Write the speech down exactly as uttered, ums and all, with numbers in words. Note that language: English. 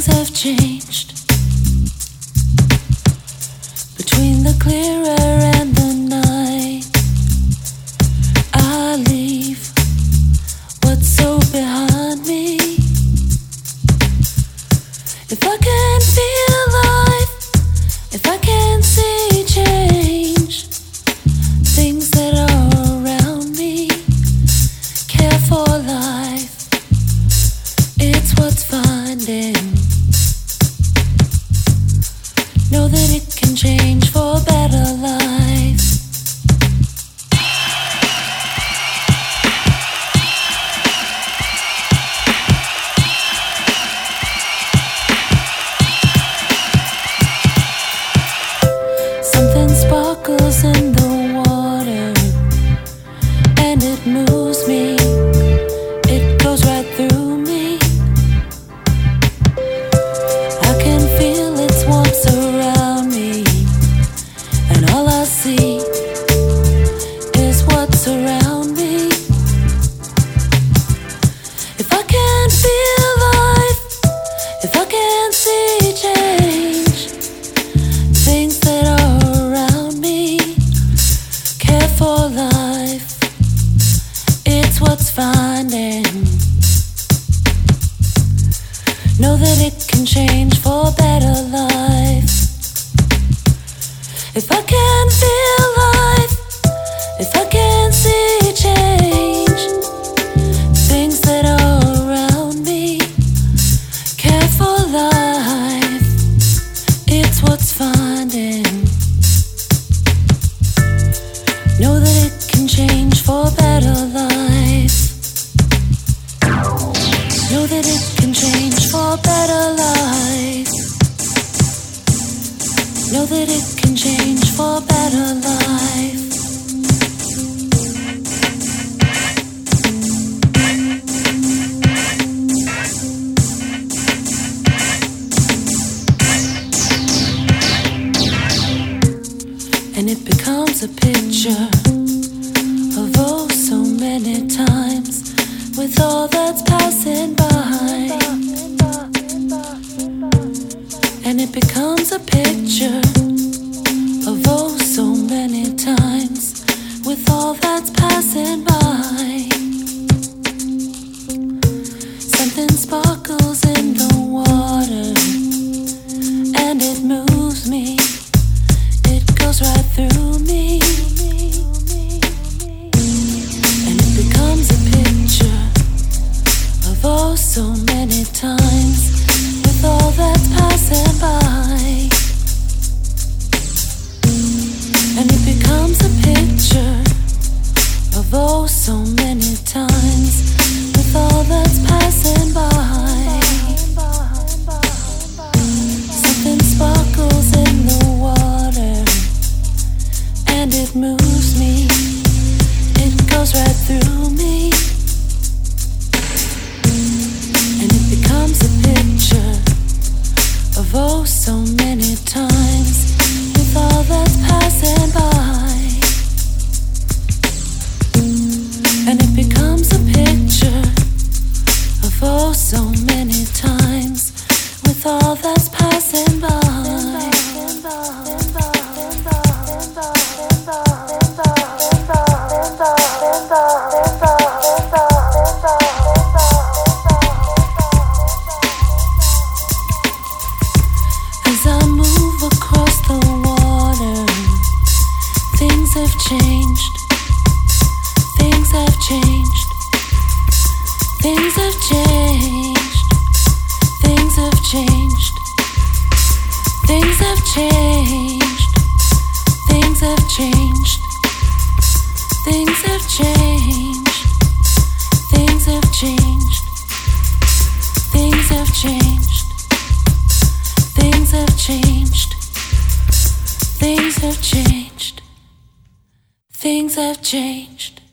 Things have changed between the clearer and the night. I leave what's so behind me. If I can feel life, if I can see change, things that are around me, care for life, it's what's finding. Know that it can change for a better life. Something sparkles in the water and it moves me, it goes right through me. I can feel its warmth surround me, and all I see is what's around me. If I can feel life, if I can see change, things that are around me, care for life, it's what's finding. Know that it can change for a better life. If I can feel life, if I can see change, things that are around me, care for life, it's what's finding. Know that it can change for a better life. Know that it can change for a better life. Know that it can change for a better life. And it becomes a picture of oh so many times, with all that's passing by. And it becomes a picture of oh so many times, with all that's passing by. Something sparkles in the water and it moves me, it goes right through me. And it becomes a picture of oh so many times, with all that's passing by. And it becomes a picture of oh so many times, with all that's passing by. Something sparkles in the water and it moves me, it goes right through me. And it becomes a picture of oh so many times, with all that's passing by. And it becomes a picture of oh so many times, with all that's passing by. As I move across the water, things have changed. Things have changed. Things have changed. Things have changed. Things have changed. Things have changed. Things have changed. Things have changed. Things have changed. Things have changed. Things have changed. Things have changed.